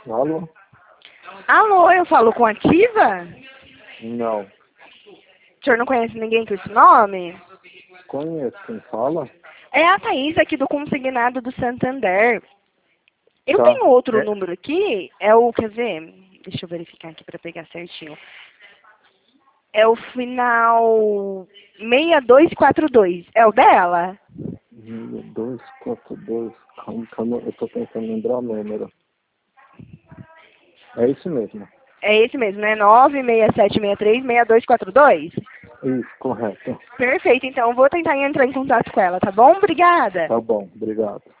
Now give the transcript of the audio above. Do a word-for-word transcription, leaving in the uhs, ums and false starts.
Alô? Alô, eu falo com a Ativa? Não. O senhor não conhece ninguém com esse nome? Conheço. Quem fala? É a Thaís aqui do Consignado do Santander. Eu Tá. tenho outro É, número aqui, é o, quer ver, deixa eu verificar aqui para pegar certinho. É o final seis dois quatro dois, é o dela? dois, quatro, dois. Calma, calma, eu tô tentando lembrar o número. É isso mesmo. É esse mesmo, né? nove seis sete seis três seis dois quatro dois? Isso, correto. Perfeito, então eu vou tentar entrar em contato com ela, tá bom? Obrigada. Tá bom, obrigado.